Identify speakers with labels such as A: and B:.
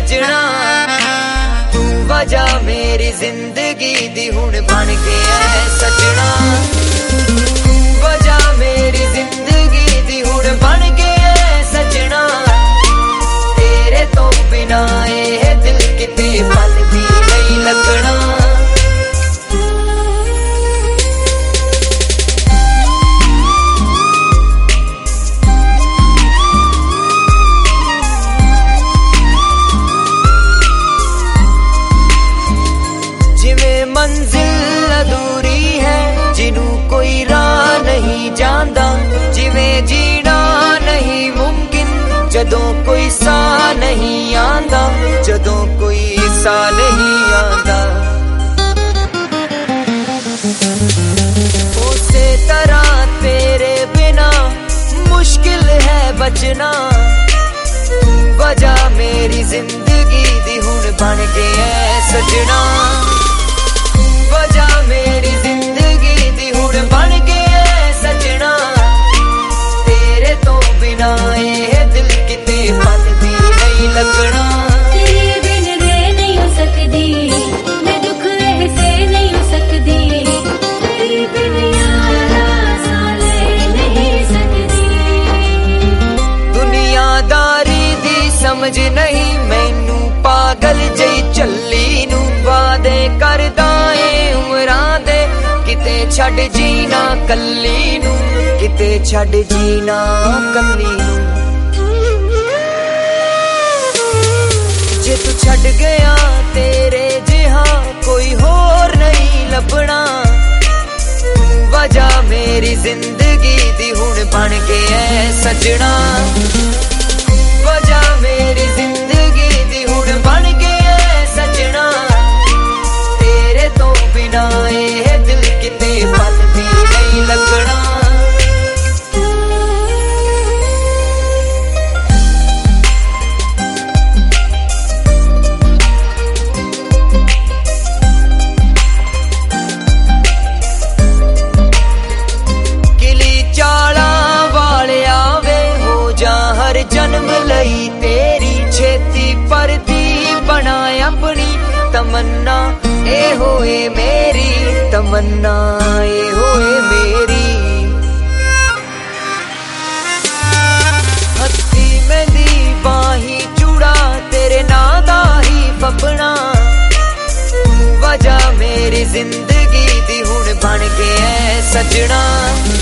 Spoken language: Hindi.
A: सजना। तू वजह मेरी जिंदगी दी हुण बन के ऐ सजना। तू वजह मेरी जिंदगी दी हुण बन के ऐ सजना। तेरे तो बिना ए दिल किते पल भी नहीं लगना। मंजिल अधूरी है जिनू कोई राह नहीं जानदा। जिवें जीना नहीं मुमकिन जदों कोई सा नहीं आंदा। जदों कोई सा नहीं आंदा। उसे तरह तेरे बिना मुश्किल है बचना। वजह मेरी जिंदगी दी हुण बन के ऐ सजना। वजह मेरी जिंदगी दी हुण बन के ऐ सजना। तेरे तो बिना ए दिल किते पल भी नहीं लगना।
B: तेरे बिन रह नहीं हो सकदी मैं दुख ऐसे नहीं हो सकदी। तेरे बिन यारा सां ले नहीं सकदी।
A: दुनियादारी दी समझ नहीं मैनू पागल जई चली नू। वादे करदा किते छड़ जीना कल्ली नू। किते छड़ जीना कल्ली नू। जे तू छड़ गया तेरे जिहा कोई होर नहीं लभना। वजह मेरी जिंदगी दी हुण बन के ऐ सजना। वजह मेरी जिंदगी दी हुण बन के ऐ सजना। तेरे तो बिना ए दिल किते पल भी नहीं लगना। किली चाला वाले आवे हो जा हर जन्म लई तेरी। छेती परती बना अपनी तमन्ना ए होए मेरी। तमन्ना ए होए मेरी। हत्थी मेहंदी बाही चूड़ा तेरे नां दा ही फपना। वजह मेरी जिंदगी दी हुण बन के ऐ सजना।